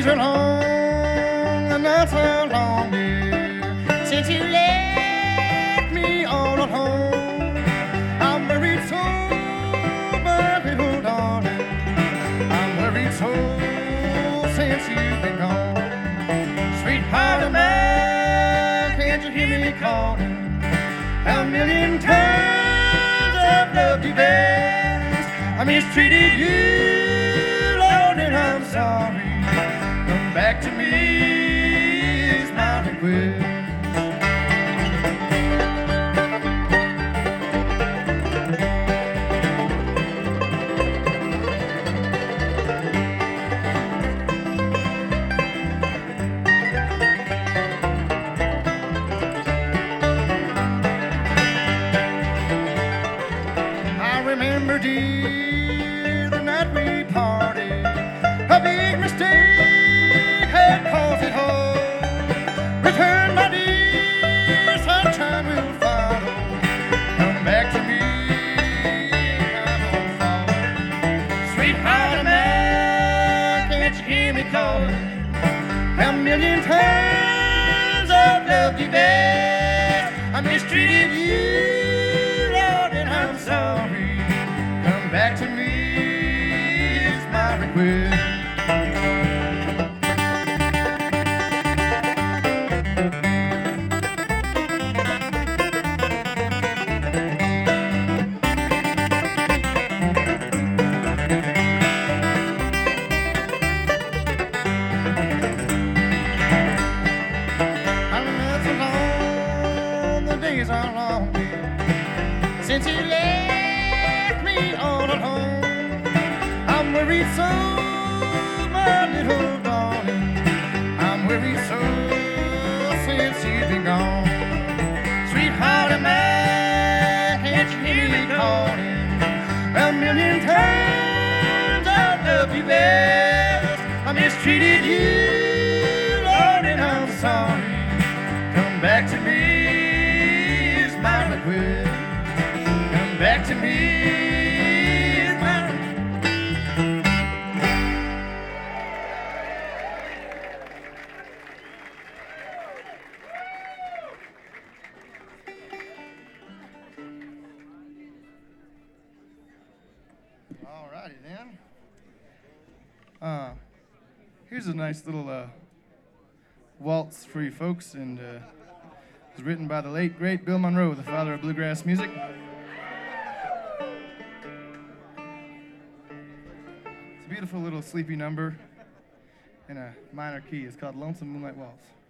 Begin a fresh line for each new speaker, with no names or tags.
days are long, and that's how long, dear, since you left me all alone. I'm worried so, my little darling. I'm worried so since you've been gone. Sweetheart of mine, can't you hear me calling? A million times I've loved you best. I mistreated you, Lord, and I'm sorry. Come back to me is my request. Remember, dear, the night we parted. A big mistake had caused it all. Return, my dear, sunshine will follow. Come back to me, I'm on fall. Sweetheart of mine, can't you hear me calling? A million times I've loved you best. I mistreated you, Lord, and I'm sorry. Back to me is my request. I know it's long, the days are long, dear, since you left me all alone. I'm worried so, my little darling. I'm worried so since you've been gone. Sweetheart of mine, can't you hear me calling? A million times I've loved you best. I mistreated you, Lord, and I'm sorry. Come back to me is my request. Come back to me. All righty then. Here's a nice little waltz for you folks, and it was written by the late great Bill Monroe, the father of bluegrass music. It's a beautiful little sleepy number in a minor key. It's called Lonesome Moonlight Waltz.